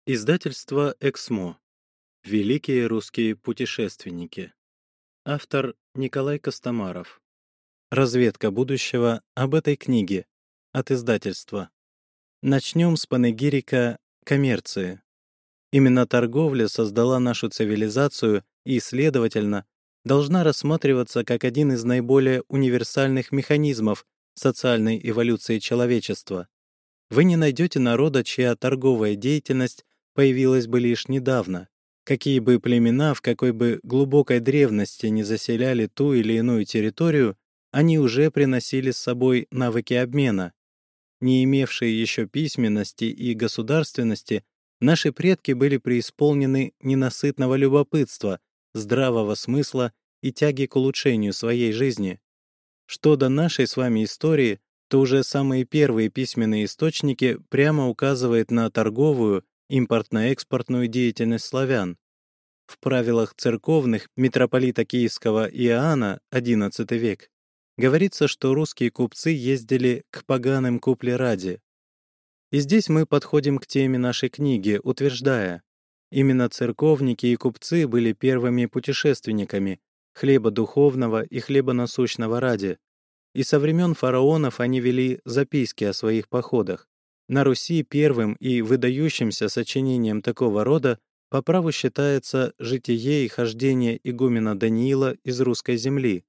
Издательство «Эксмо». Великие русские путешественники. Автор Николай Костомаров. Разведка будущего об этой книге. От издательства. Начнем с панегирика коммерции. Именно торговля создала нашу цивилизацию и, следовательно, должна рассматриваться как один из наиболее универсальных механизмов социальной эволюции человечества. Вы не найдете народа, чья торговая деятельность появилась бы лишь недавно. Какие бы племена в какой бы глубокой древности не заселяли ту или иную территорию, они уже приносили с собой навыки обмена. Не имевшие еще письменности и государственности, наши предки были преисполнены ненасытного любопытства, здравого смысла и тяги к улучшению своей жизни. Что до нашей с вами истории, то уже самые первые письменные источники прямо указывают на торговую, импортно-экспортную деятельность славян. В правилах церковных митрополита Киевского Иоанна, XI век, говорится, что русские купцы ездили к поганым купле ради. И здесь мы подходим к теме нашей книги, утверждая, именно церковники и купцы были первыми путешественниками, хлеба духовного и хлеба насущного ради. И со времен фараонов они вели записки о своих походах. На Руси первым и выдающимся сочинением такого рода по праву считается «Житие и хождение игумена Даниила из русской земли»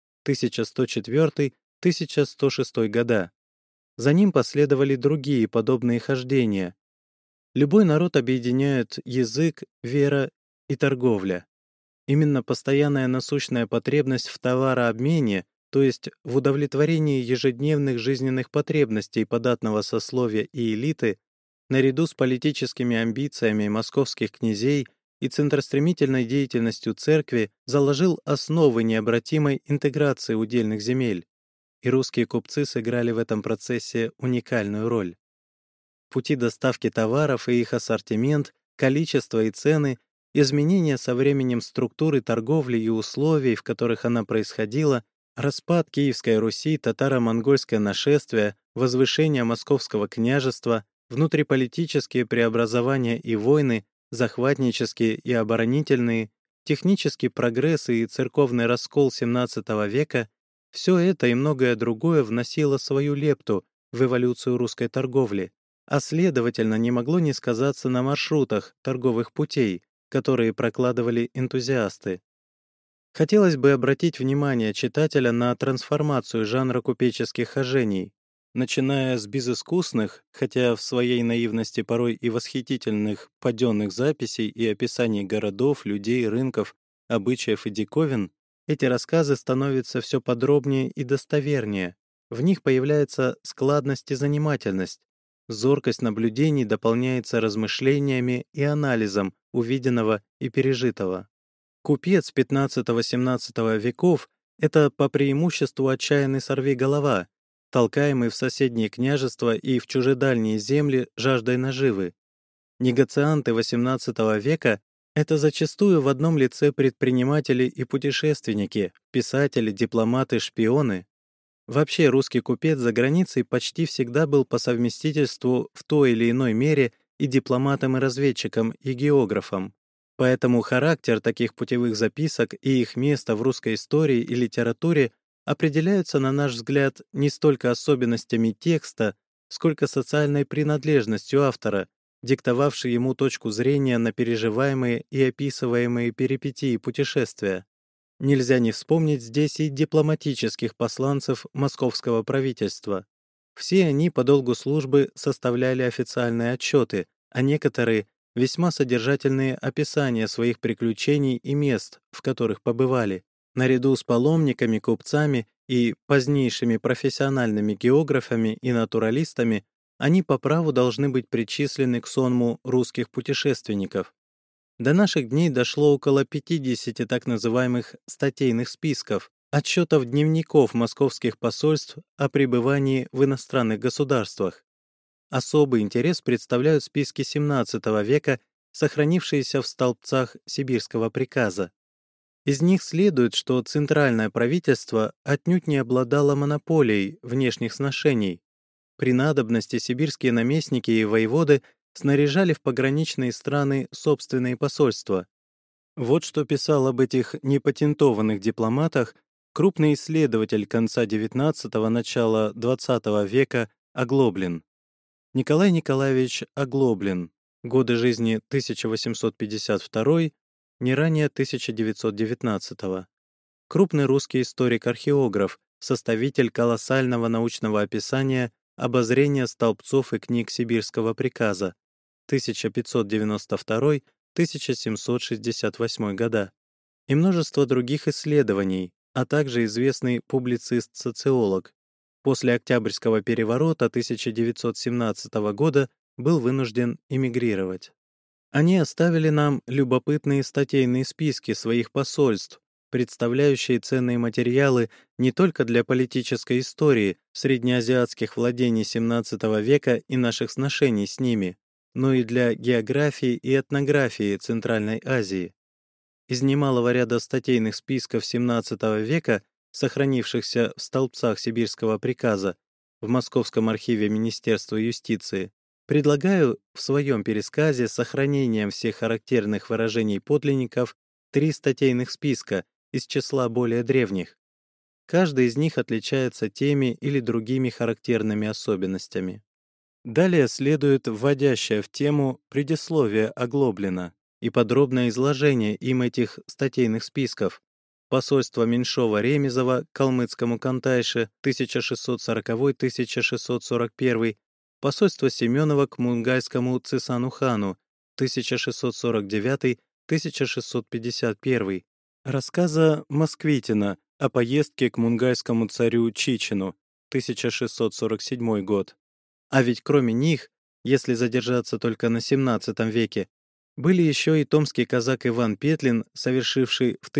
1104-1106 года. За ним последовали другие подобные хождения. Любой народ объединяют язык, вера и торговля. Именно постоянная насущная потребность в товарообмене, то есть в удовлетворении ежедневных жизненных потребностей податного сословия и элиты, наряду с политическими амбициями московских князей и центростремительной деятельностью церкви, заложил основы необратимой интеграции удельных земель, и русские купцы сыграли в этом процессе уникальную роль. Пути доставки товаров и их ассортимент, количество и цены, изменения со временем структуры торговли и условий, в которых она происходила, распад Киевской Руси, татаро-монгольское нашествие, возвышение Московского княжества, внутриполитические преобразования и войны, захватнические и оборонительные, технический прогресс и церковный раскол XVII века — все это и многое другое вносило свою лепту в эволюцию русской торговли, а следовательно не могло не сказаться на маршрутах торговых путей, которые прокладывали энтузиасты. Хотелось бы обратить внимание читателя на трансформацию жанра купеческих хожений, начиная с безыскусных, хотя в своей наивности порой и восхитительных паденных записей и описаний городов, людей, рынков, обычаев и диковин. Эти рассказы становятся все подробнее и достовернее. В них появляется складность и занимательность. Зоркость наблюдений дополняется размышлениями и анализом увиденного и пережитого. Купец XV-XVII веков — это по преимуществу отчаянный сорвиголова, толкаемый в соседние княжества и в чужедальние земли жаждой наживы. Негацианты XVIII века — это зачастую в одном лице предприниматели и путешественники, писатели, дипломаты, шпионы. Вообще русский купец за границей почти всегда был по совместительству в той или иной мере и дипломатом, и разведчиком, и географом. Поэтому характер таких путевых записок и их место в русской истории и литературе определяются, на наш взгляд, не столько особенностями текста, сколько социальной принадлежностью автора, диктовавшей ему точку зрения на переживаемые и описываемые перипетии путешествия. Нельзя не вспомнить здесь и дипломатических посланцев московского правительства. Все они по долгу службы составляли официальные отчеты, а некоторые — весьма содержательные описания своих приключений и мест, в которых побывали. Наряду с паломниками, купцами и позднейшими профессиональными географами и натуралистами они по праву должны быть причислены к сонму русских путешественников. До наших дней дошло около 50 так называемых статейных списков, отчетов дневников московских посольств о пребывании в иностранных государствах. Особый интерес представляют списки XVII века, сохранившиеся в столбцах Сибирского приказа. Из них следует, что центральное правительство отнюдь не обладало монополией внешних сношений. При надобности сибирские наместники и воеводы снаряжали в пограничные страны собственные посольства. Вот что писал об этих непатентованных дипломатах крупный исследователь конца XIX – начала XX века Оглоблин. Николай Николаевич Оглоблин. Годы жизни 1852, не ранее 1919. Крупный русский историк-археограф, составитель колоссального научного описания обозрения столбцов и книг Сибирского приказа 1592-1768 года и множество других исследований, а также известный публицист-социолог. После Октябрьского переворота 1917 года был вынужден эмигрировать. Они оставили нам любопытные статейные списки своих посольств, представляющие ценные материалы не только для политической истории среднеазиатских владений XVII века и наших сношений с ними, но и для географии и этнографии Центральной Азии. Из немалого ряда статейных списков XVII века, сохранившихся в столбцах Сибирского приказа в Московском архиве Министерства юстиции, предлагаю в своем пересказе с сохранением всех характерных выражений подлинников 3 статейных списка из числа более древних. Каждый из них отличается теми или другими характерными особенностями. Далее следует вводящее в тему предисловие Оглоблина и подробное изложение им этих статейных списков. Посольство Меньшова-Ремезова к калмыцкому Кантайше 1640-1641, посольство Семенова к мунгайскому Цисану-хану 1649-1651, рассказа Москвитина о поездке к мунгайскому царю Чичину 1647 год. А ведь кроме них, если задержаться только на XVII веке, были еще и томский казак Иван Петлин, совершивший в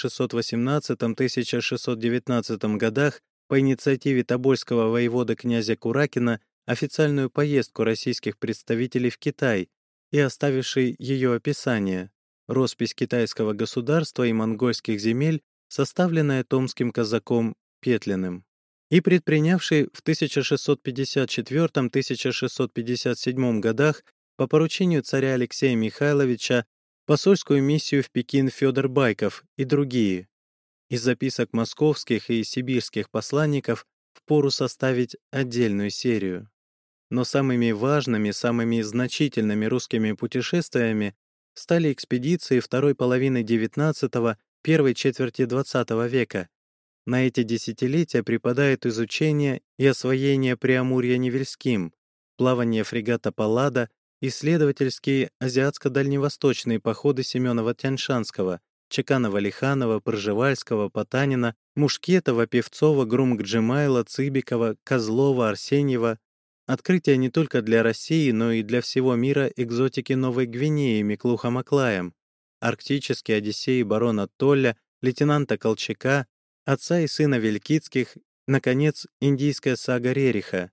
1618-1619 годах по инициативе тобольского воевода князя Куракина официальную поездку российских представителей в Китай и оставивший ее описание, роспись китайского государства и монгольских земель, составленная томским казаком Петлиным, и предпринявший в 1654-1657 годах по поручению царя Алексея Михайловича посольскую миссию в Пекин Федор Байков и другие. Из записок московских и сибирских посланников впору составить отдельную серию. Но самыми важными, самыми значительными русскими путешествиями стали экспедиции второй половины XIX – первой четверти XX века. На эти десятилетия припадает изучение и освоение Преамурья Невельским, плавание фрегата Паллада, исследовательские азиатско-дальневосточные походы Семенова-Тяньшанского, Чеканова-Лиханова, Пржевальского, Потанина, Мушкетова, Певцова, Грумк-Джемайла, Цыбикова, Козлова, Арсеньева, открытие не только для России, но и для всего мира экзотики Новой Гвинеи Миклухом-Аклаем, арктические Одиссеи барона Толля, лейтенанта Колчака, отца и сына Вилькицких, наконец, индийская сага Рериха.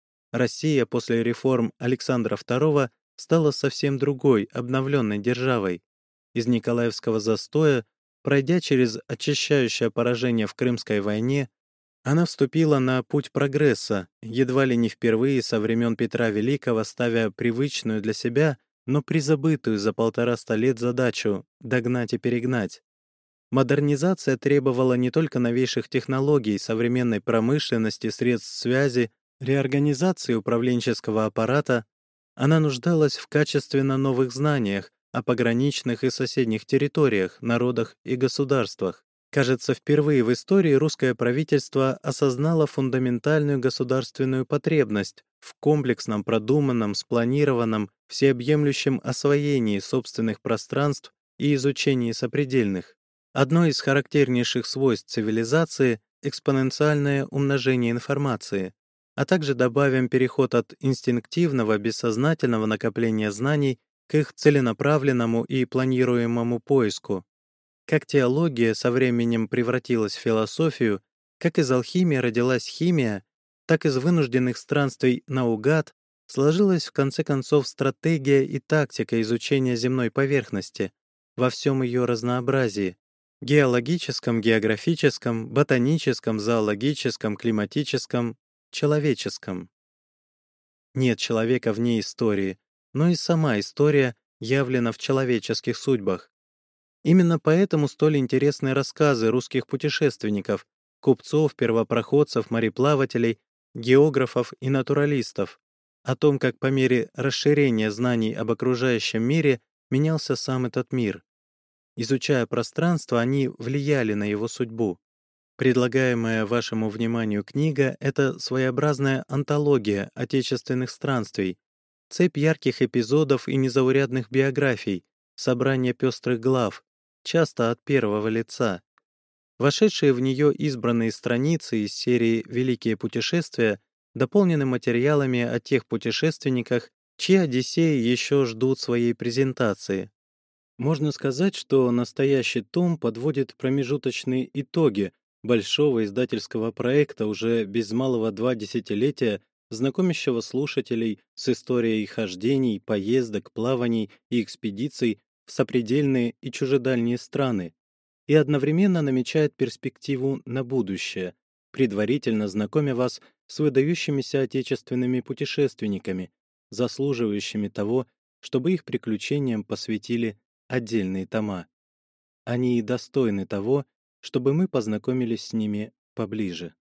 Россия после реформ Александра II стала совсем другой, обновленной державой. Из Николаевского застоя, пройдя через очищающее поражение в Крымской войне, она вступила на путь прогресса, едва ли не впервые со времен Петра Великого ставя привычную для себя, но призабытую за 150 лет задачу «догнать и перегнать». Модернизация требовала не только новейших технологий, современной промышленности, средств связи, реорганизации управленческого аппарата, она нуждалась в качественно новых знаниях о пограничных и соседних территориях, народах и государствах. Кажется, впервые в истории русское правительство осознало фундаментальную государственную потребность в комплексном, продуманном, спланированном, всеобъемлющем освоении собственных пространств и изучении сопредельных. Одно из характернейших свойств цивилизации — экспоненциальное умножение информации, а также добавим переход от инстинктивного, бессознательного накопления знаний к их целенаправленному и планируемому поиску. Как теология со временем превратилась в философию, как из алхимии родилась химия, так из вынужденных странствий наугад сложилась в конце концов стратегия и тактика изучения земной поверхности во всем ее разнообразии — геологическом, географическом, ботаническом, зоологическом, климатическом, человеческом. Нет человека вне истории, но и сама история явлена в человеческих судьбах. Именно поэтому столь интересны рассказы русских путешественников, купцов, первопроходцев, мореплавателей, географов и натуралистов, о том, как по мере расширения знаний об окружающем мире менялся сам этот мир. Изучая пространство, они влияли на его судьбу. Предлагаемая вашему вниманию книга — это своеобразная антология отечественных странствий, цепь ярких эпизодов и незаурядных биографий, собрание пестрых глав, часто от первого лица. Вошедшие в нее избранные страницы из серии «Великие путешествия» дополнены материалами о тех путешественниках, чьи Одиссеи еще ждут своей презентации. Можно сказать, что настоящий том подводит промежуточные итоги большого издательского проекта уже без малого 2 десятилетия, знакомящего слушателей с историей хождений, поездок, плаваний и экспедиций в сопредельные и чужедальние страны, и одновременно намечает перспективу на будущее, предварительно знакомя вас с выдающимися отечественными путешественниками, заслуживающими того, чтобы их приключениям посвятили отдельные тома. Они и достойны того, чтобы мы познакомились с ними поближе.